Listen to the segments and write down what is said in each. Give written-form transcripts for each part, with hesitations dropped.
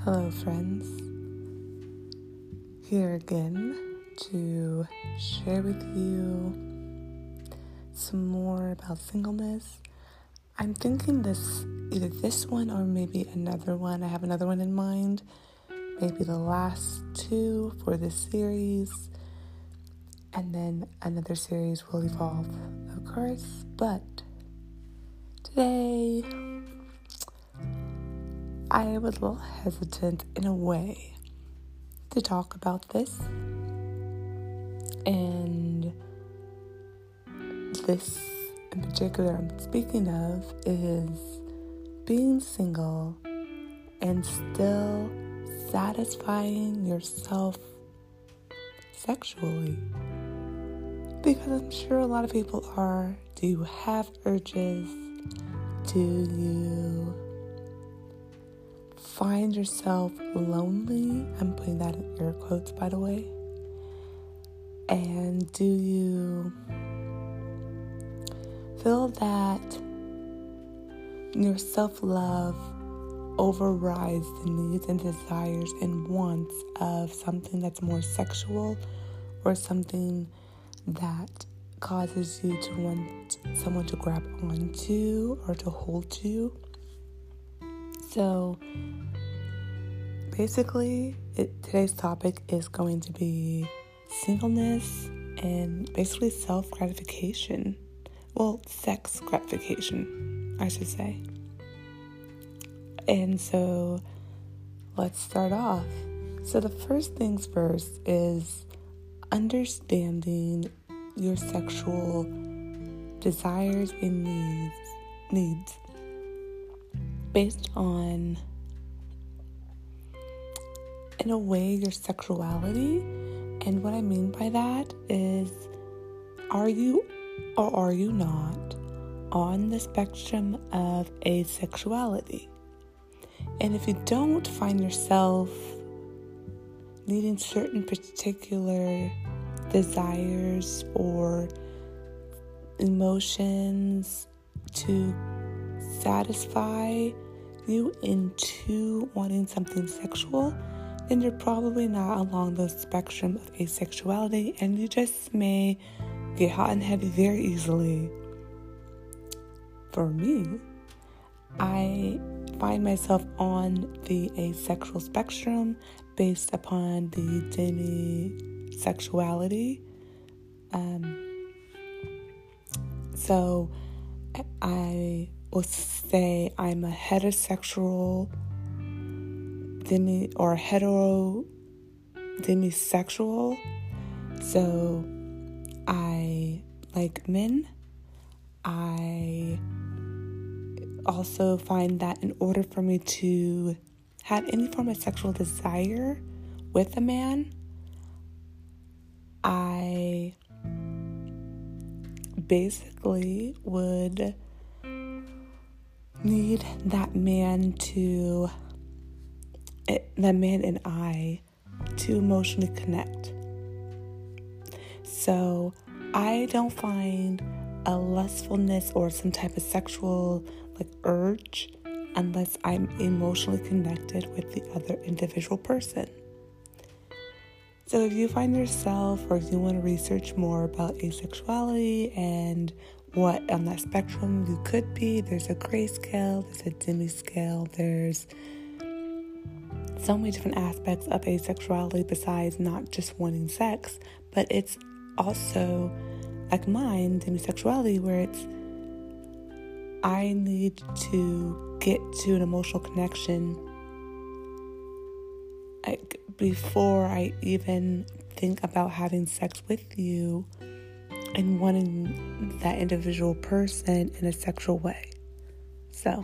Hello, friends. Here again to share with you some more about singleness. I'm thinking either this one or maybe another one. I have another one in mind. Maybe the last two for this series. And then another series will evolve, of course. But today, I was a little hesitant in a way to talk about this. And this in particular I'm speaking of is being single and still satisfying yourself sexually. Because I'm sure a lot of people are. Do you have urges? Do you find yourself lonely? I'm putting that in air quotes, by the way. And do you feel that your self-love overrides the needs and desires and wants of something that's more sexual or something that causes you to want someone to grab onto or to hold to? So basically, today's topic is going to be singleness and basically self-gratification. Well, sex gratification, I should say. And so let's start off. So the first things first is understanding your sexual desires and needs based on, in a way, your sexuality. And what I mean by that is, are you or are you not on the spectrum of asexuality? And if you don't find yourself needing certain particular desires or emotions to satisfy you into wanting something sexual, then you're probably not along the spectrum of asexuality, and you just may get hot and heavy very easily. For me, I find myself on the asexual spectrum based upon the demisexuality. So I will say I'm a heterosexual demisexual. So I like men. I also find that in order for me to have any form of sexual desire with a man, I basically would need that man and I to emotionally connect. So I don't find a lustfulness or some type of sexual urge unless I'm emotionally connected with the other individual person. So if you find yourself, or if you want to research more about asexuality and what on that spectrum you could be, there's a gray scale, there's a demi scale, there's so many different aspects of asexuality besides not just wanting sex, but it's also like mine, demisexuality, where it's I need to get to an emotional connection before I even think about having sex with you and wanting that individual person in a sexual way. So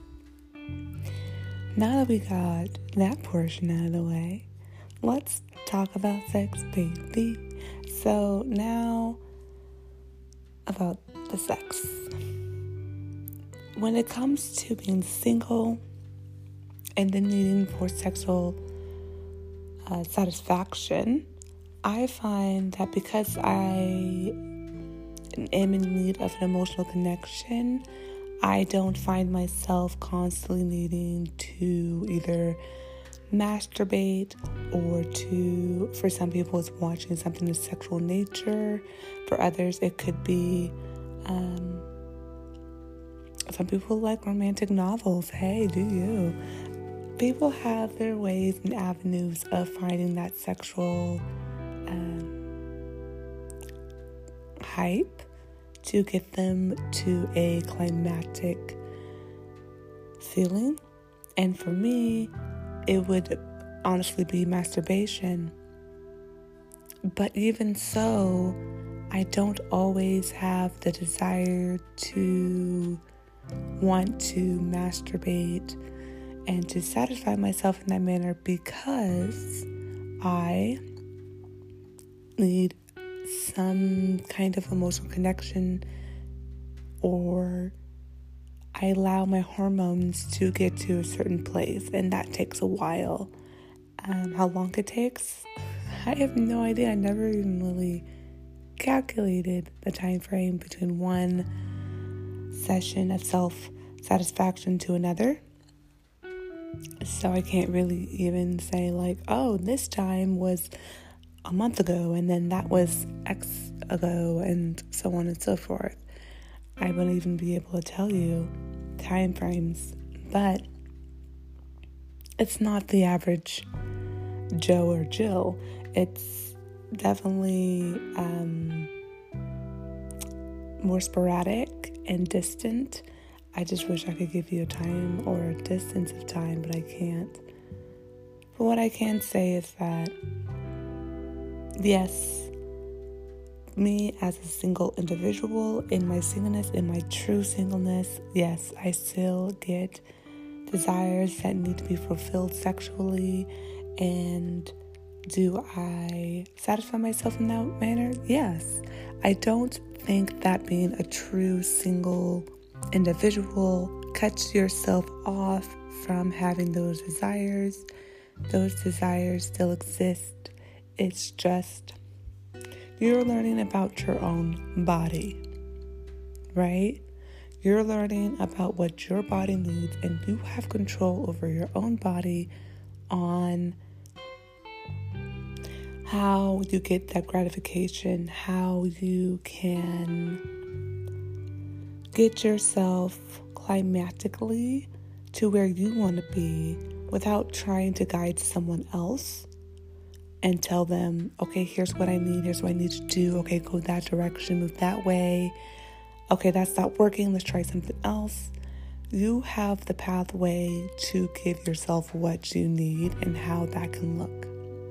now that we got that portion out of the way, let's talk about sex, baby. So now about the sex. When it comes to being single and the needing for sexual satisfaction, I find that because I am in need of an emotional connection, I don't find myself constantly needing to either masturbate, or for some people it's watching something of sexual nature. For others it could be some people like romantic novels. Hey, do you? People have their ways and avenues of finding that sexual hype to get them to a climactic feeling. And for me, it would honestly be masturbation. But even so, I don't always have the desire to want to masturbate and to satisfy myself in that manner, because I need some kind of emotional connection, or I allow my hormones to get to a certain place, and that takes a while. How long it takes, I have no idea. I never even really calculated the time frame between one session of self-satisfaction to another. So I can't really even say like, oh, this time was a month ago, and then that was X ago, and so on and so forth. I wouldn't even be able to tell you time frames. But it's not the average Joe or Jill. It's definitely more sporadic and distant. I just wish I could give you a time or a distance of time, but I can't. But what I can say is that, yes, me as a single individual, in my singleness, in my true singleness, yes, I still get desires that need to be fulfilled sexually. And do I satisfy myself in that manner? Yes. I don't think that being a true single individual cuts yourself off from having those desires. Those desires still exist. It's just you're learning about your own body, right? You're learning about what your body needs, and you have control over your own body on how you get that gratification, how you can get yourself climatically to where you want to be without trying to guide someone else and tell them, okay, here's what I need, here's what I need to do, okay, go that direction, move that way, okay, that's not working, let's try something else. You have the pathway to give yourself what you need and how that can look.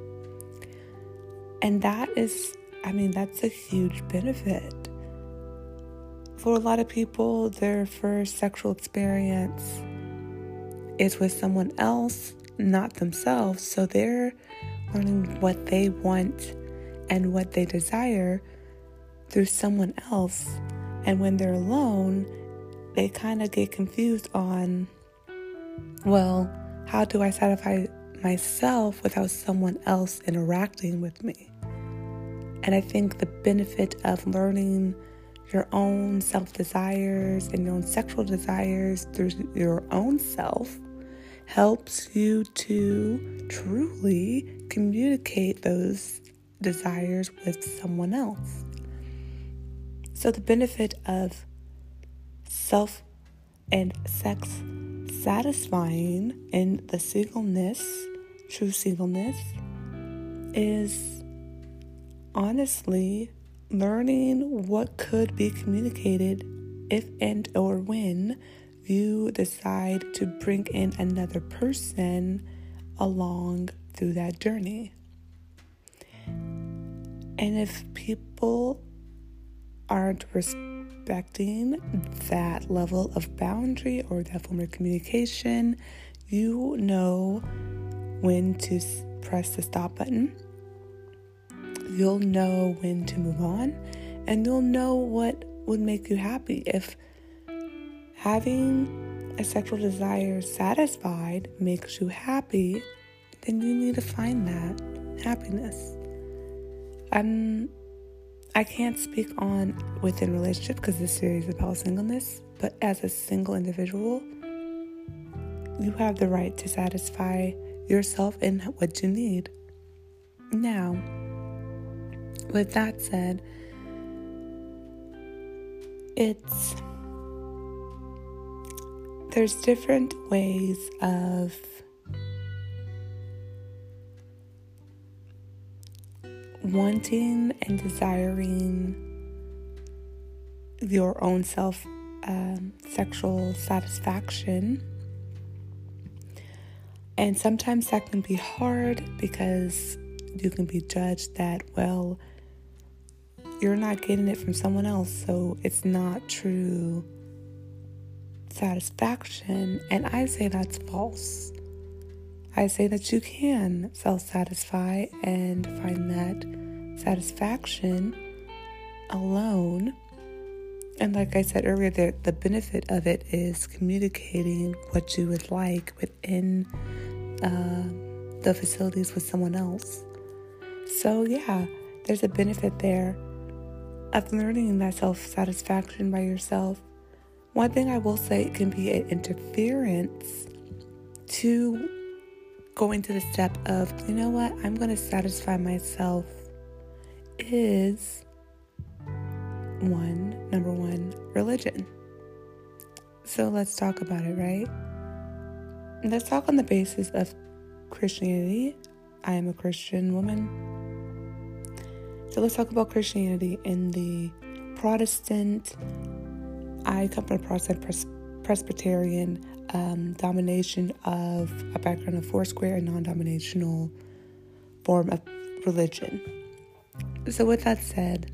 And that is, that's a huge benefit. For a lot of people, their first sexual experience is with someone else, not themselves. So they're learning what they want and what they desire through someone else. And when they're alone, they kind of get confused on, well, how do I satisfy myself without someone else interacting with me? And I think the benefit of learning your own self-desires and your own sexual desires through your own self helps you to truly communicate those desires with someone else. So the benefit of self and sex satisfying in the singleness, true singleness, is honestly learning what could be communicated if and or when you decide to bring in another person along through that journey. And if people aren't respecting that level of boundary or that form of communication, you know when to press the stop button. You'll know when to move on, and you'll know what would make you happy. If having a sexual desire satisfied makes you happy, then you need to find that happiness. I can't speak on within relationship because this series is about singleness, but as a single individual, you have the right to satisfy yourself and what you need. Now, with that said, there's different ways of wanting and desiring your own sexual satisfaction. And sometimes that can be hard because you can be judged that, well, you're not getting it from someone else, so it's not true satisfaction. And I say that's false. I say that you can self-satisfy and find that satisfaction alone. And like I said earlier, the benefit of it is communicating what you would like within the facilities with someone else. So yeah, there's a benefit there of learning that self-satisfaction by yourself. One thing I will say, it can be an interference to going to the step of, you know what, I'm going to satisfy myself, is number one, religion. So let's talk about it, right? Let's talk on the basis of Christianity. I am a Christian woman. So let's talk about Christianity in the Protestant. I come from a Protestant Presbyterian domination of a background of Foursquare, a non-dominational form of religion. So with that said,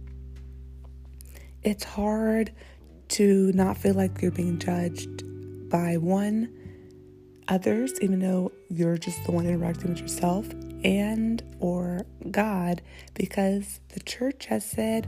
it's hard to not feel like you're being judged by others, even though you're just the one interacting with yourself, and or God, because the church has said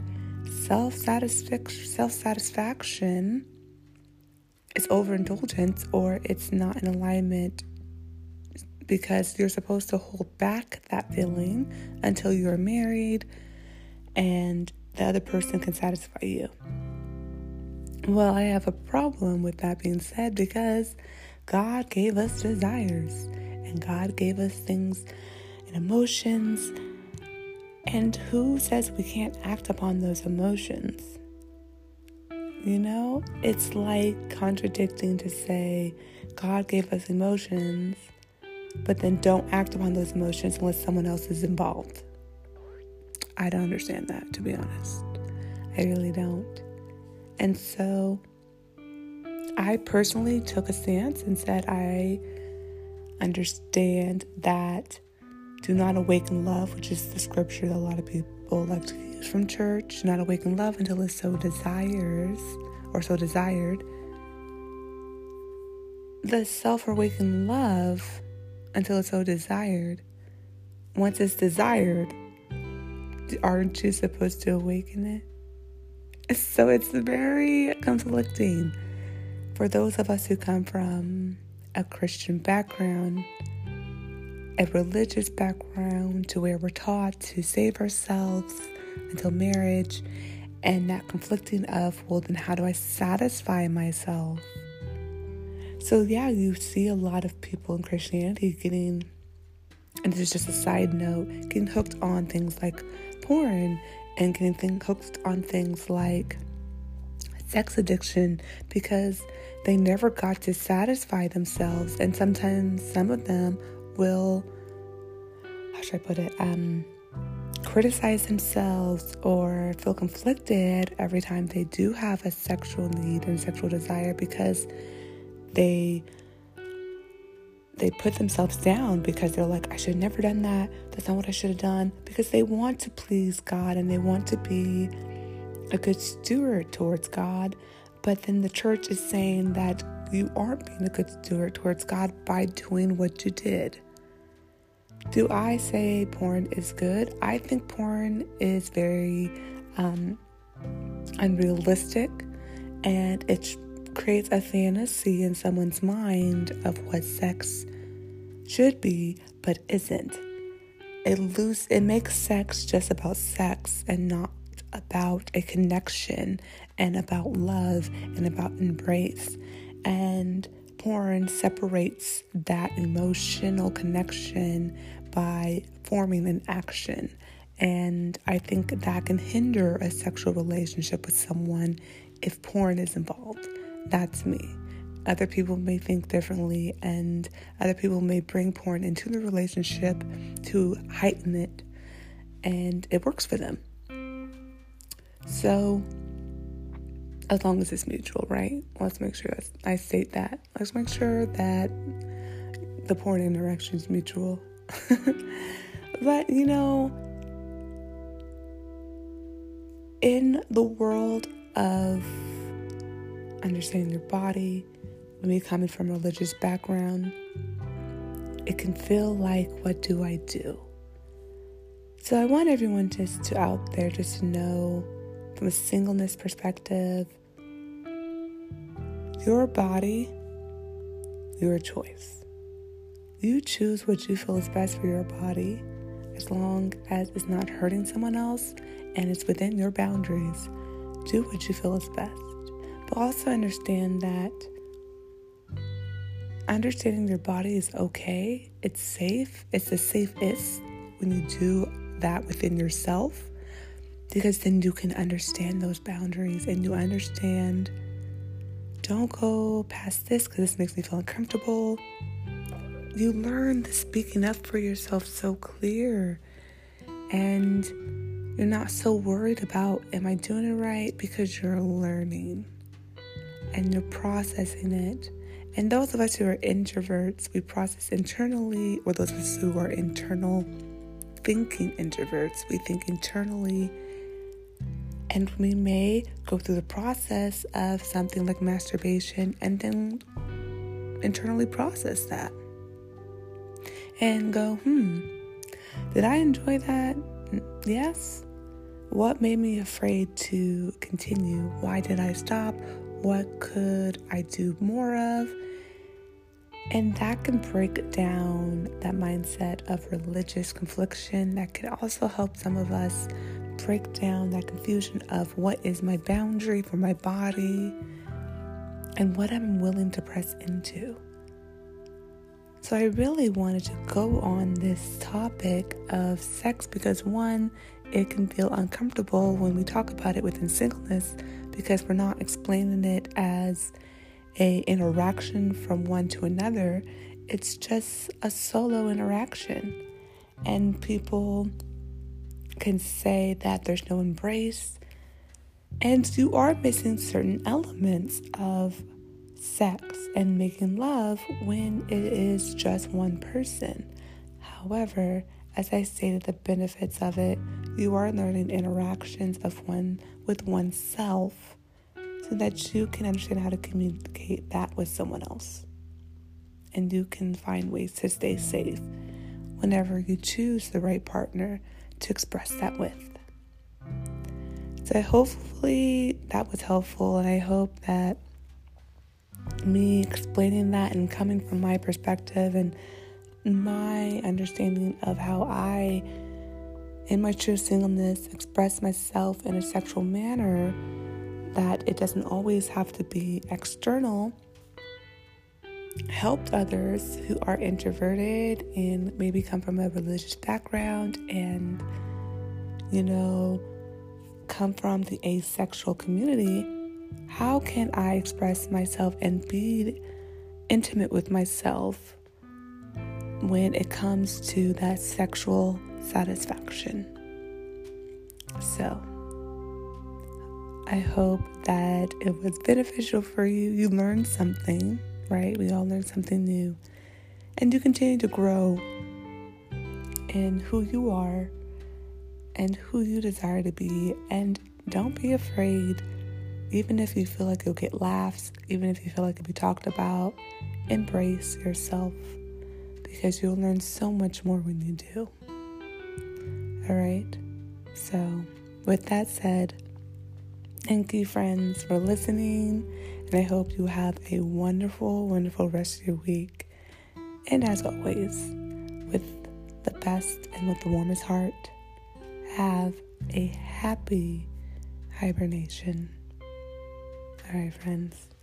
self-satisfaction is overindulgence, or it's not in alignment, because you're supposed to hold back that feeling until you're married and the other person can satisfy you. Well, I have a problem with that being said, because God gave us desires and God gave us things and emotions. And who says we can't act upon those emotions? You know, it's like contradicting to say God gave us emotions, but then don't act upon those emotions unless someone else is involved. I don't understand that, to be honest. I really don't. And so I personally took a stance and said, I understand that do not awaken love, which is the scripture that a lot of people like to use from church. Do not awaken love until it's so desired. The self-awakened love until it's so desired. Once it's desired, aren't you supposed to awaken it? So it's very conflicting for those of us who come from a Christian background, a religious background, to where we're taught to save ourselves until marriage, and that conflicting of, well, then how do I satisfy myself? So yeah, you see a lot of people in Christianity getting, and this is just a side note, getting hooked on things like porn and getting hooked on things like sex addiction, because they never got to satisfy themselves. And sometimes some of them will, how should I put it, criticize themselves or feel conflicted every time they do have a sexual need and sexual desire, because they put themselves down, because they're like, I should have never done that. That's not what I should have done, because they want to please God and they want to be a good steward towards God. But then the church is saying that you aren't being a good steward towards God by doing what you did. Do I say porn is good? I think porn is very unrealistic, and it creates a fantasy in someone's mind of what sex should be, but isn't. It makes sex just about sex and not about a connection and about love and about embrace. And porn separates that emotional connection by forming an action. And I think that can hinder a sexual relationship with someone if porn is involved. That's me. Other people may think differently, and other people may bring porn into the relationship to heighten it, and it works for them. So, as long as it's mutual, right? Let's make sure that I state that. Let's make sure that the porn interaction is mutual. But, in the world of understanding your body, me coming from a religious background, it can feel like, what do I do? So I want everyone just to out there just to know, from a singleness perspective, your body, your choice. You choose what you feel is best for your body, as long as it's not hurting someone else and it's within your boundaries. Do what you feel is best. But also understand that understanding your body is okay. It's safe. It's the safest when you do that within yourself, because then you can understand those boundaries and you understand, don't go past this because this makes me feel uncomfortable. You learn the speaking up for yourself so clear, and you're not so worried about, am I doing it right? Because you're learning and you're processing it. And those of us who are introverts, we process internally, or those of us who are internal thinking introverts, we think internally, and we may go through the process of something like masturbation and then internally process that and go, did I enjoy that? Yes. What made me afraid to continue? Why did I stop? What could I do more of? And that can break down that mindset of religious confliction. That could also help some of us break down that confusion of what is my boundary for my body and what I'm willing to press into. So I really wanted to go on this topic of sex because, one, it can feel uncomfortable when we talk about it within singleness because we're not explaining it as a interaction from one to another. It's just a solo interaction. And people can say that there's no embrace, and you are missing certain elements of sex and making love when it is just one person. However, as I stated, the benefits of it, you are learning interactions of one with oneself so that you can understand how to communicate that with someone else. And you can find ways to stay safe whenever you choose the right partner to express that with. So hopefully that was helpful, and I hope that me explaining that and coming from my perspective and my understanding of how I, in my true singleness, express myself in a sexual manner, that it doesn't always have to be external, helped others who are introverted and maybe come from a religious background and, come from the asexual community. How can I express myself and be intimate with myself when it comes to that sexual satisfaction? So, I hope that it was beneficial for you. You learned something, right? We all learn something new. And you continue to grow in who you are and who you desire to be. And don't be afraid, even if you feel like you'll get laughs, even if you feel like you'll be talked about, embrace yourself, because you'll learn so much more when you do. All right? So, with that said, thank you, friends, for listening, and I hope you have a wonderful, wonderful rest of your week. And as always, with the best and with the warmest heart, have a happy hibernation. All right, friends.